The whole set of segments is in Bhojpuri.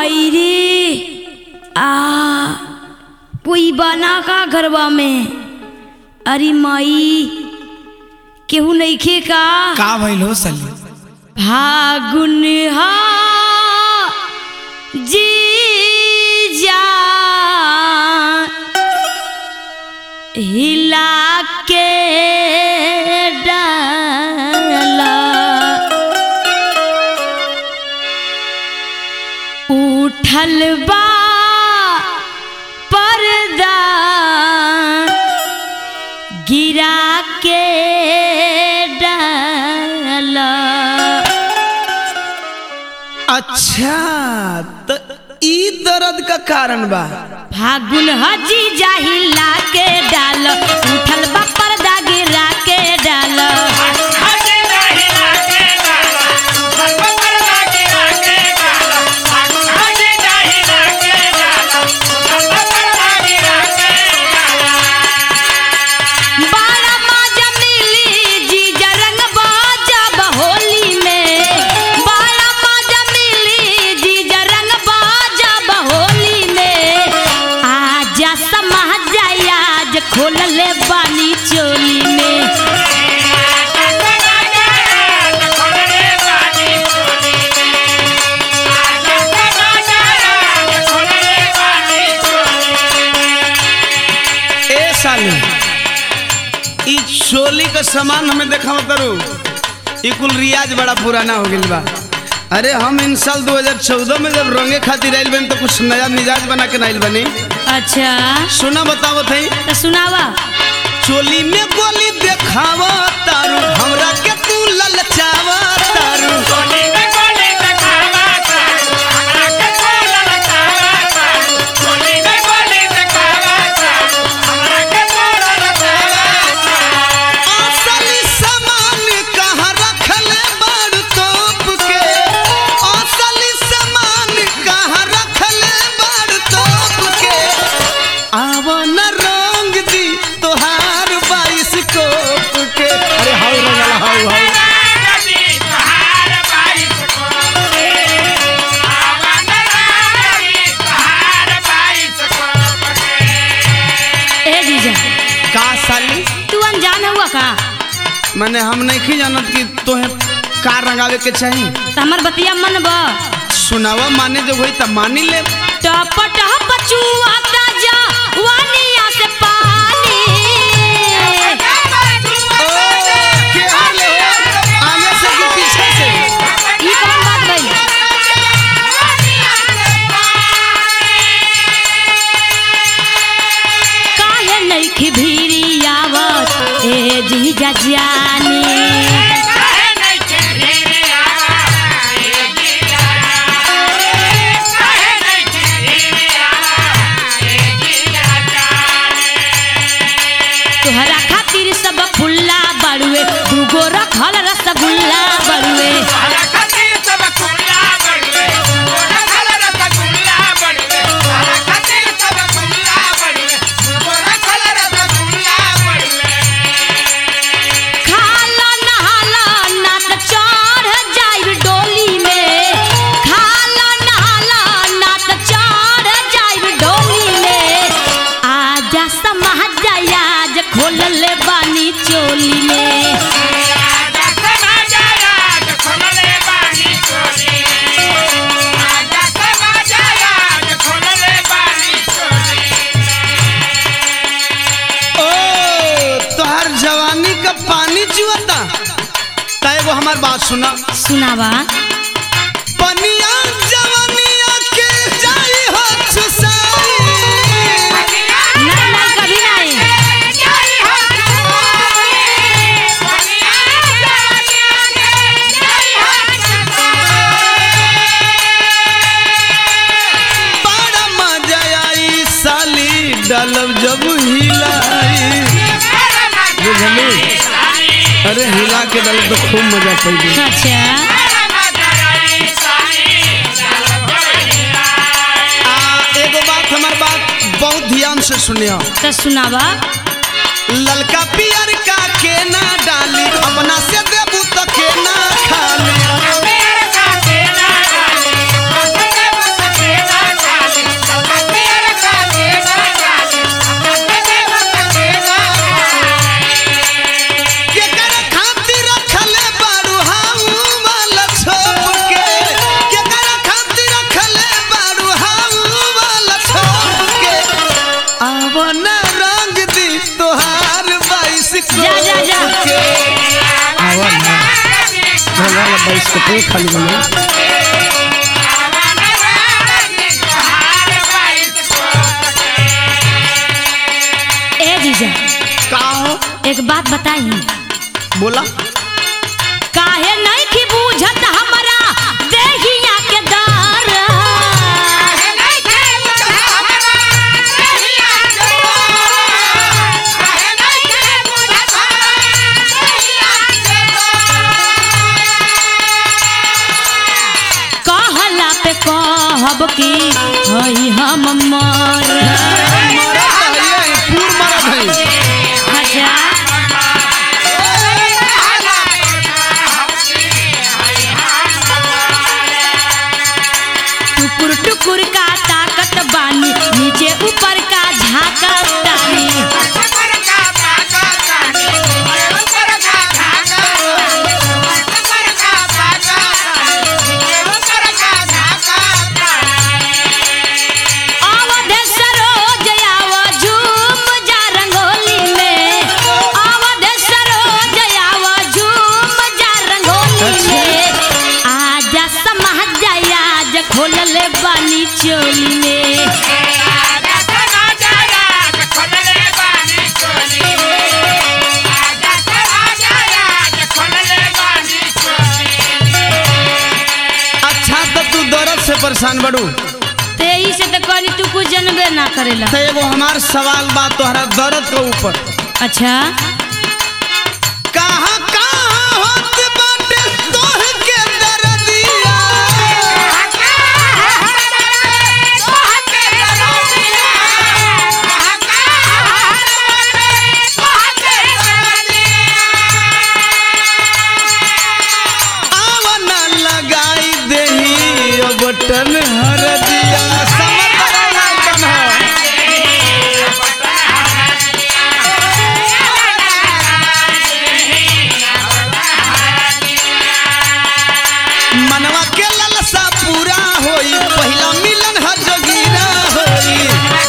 माई रे कोई बना का घरवा में। अरे माई केहू नइखे का भइल हो साली? फागुन हा जी जा हिला के डाला उठल बा पर्दा गिरा के डाला। अच्छा तो ई दर्द का कारण बा? फागुन हजी जाहिला के डाल उठल बा पर्दा गिरा के डाल। खोलले बानी चोली में ए साली ई चोली का सामान हमें देखा करू ई कुल रियाज बड़ा पुराना हो गइल बा। अरे हम इन साल 2014 में जब रंगे खातिर आइल बनी तो कुछ नया मिजाज बना के आइल बनी। अच्छा सुना बताओ थई तो सुनावा। चोली में गोली देखावा तारू हमरा के तू ललचावा तारू। चोली में गोली देखावा तारू हमरा के तू ललचावा तारू। चोली में गोली देखावा तारू हमरा के तू ललचावा तारू। असली सामान कहां रखले बाड़ तोप के? असली सामान कहां रखले बाड़ तोप के? आवा न रंग दी तोहार बाईस कोप के। अरे हाउ रंगला हाउ हाउ ए जीजा का साली तू अनजान हुआ का? मैंने हम नहीं जानत कि तोहे का रंगावे के चाहिए। तो हमर बतिया मन बा सुनावा माने जो होई त मानी ले। टप टप चुआता जा वानिया से पानी। के हाल हो आगे से कि पीछे से? ई कौन बात भइल? काहे नइखे भीरी आवत ए जीजा जानी। तोहरा खातिर सब फुल्ला बड़ुए दूगो रखल रसगुल्ला बड़ुए। खाला नहाला ना त चढ़ जाइब डोली में। खाला नहाला ना त चढ़ जाइब डोली में। आजा समझ जाया आज खोलले बानी चोली में। ओ तोहार जवानी का पानी चुआता त एगो हमार बात सुना। सुनावा। पनिया जवानिया के जाई हो चुसाई। नहीं नहीं कभी नहीं। बड़ा मजा आई साली डालब जब हिलाई। बुझली? अरे हिला के डालब तो खूब मजा पड़ी। अच्छा एगो बात हमार बात बहुत ध्यान से सुनियो। तो सुनावा। ललका पियर का के ना डाली अपना से देबू तो के ना खाली। बाइस्कोप पे खाली बने। ए जीजा का हो एक बात बताई, बोला। काहे नहीं की बूझत हमरा देहिया के दार। कहला पे कहब की हई हम मर। पूर मरद है। अच्छा टुकुर टुकुर का ताकत बानी, नीचे ऊपर का झाकत तानी। अवध सरोज आव झूम जा रंगोली में, अवध सरोज आव झूम जा रंगोली में। आजा समझ जाया आज खोल ले बानी चोली में। अच्छा तो तू दर्द से परेशान बड़ू, तेई से तो कहनी तू कुछ जनबे ना करेला। तो एगो हमार सवाल बा तोहरा दर्द के ऊपर। अच्छा कहाँ कहाँ होत बाटे तोह के दर्दिया? आवना लगाई देही ओ बटन हरदिया। समझ ना बना। मनवा के ललसा पूरा होई, पहिला मिलन ह जोगीरा होई।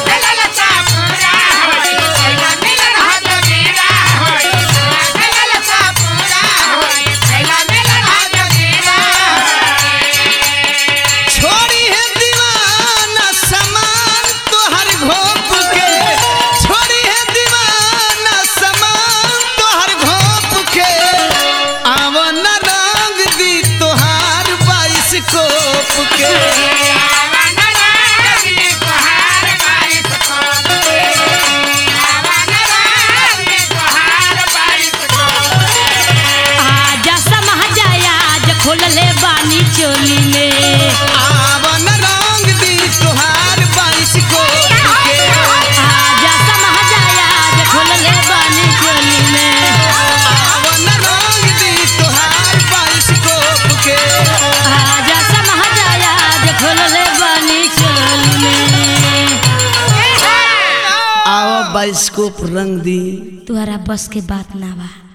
छोड़ी है दीवाना समान तोहर घोप के, छोड़ी है दीवाना समान तोहर घोप के। आवन रंग दी तोहार बाइस्कोप के। आजा समझ जाया आज खोल ले बानी चोली में। आवन रंग दी तोहार बाइस्कोप के। आजा समझ जाया आज खोल ले बानी चोली में। आवन रंग दी तोहार बाइस्कोप के। आजा समझ जाया आज खोल ले बानी चोली में। आवा बाइस्कोप रंग दी। तुहरा बस के बात ना बा।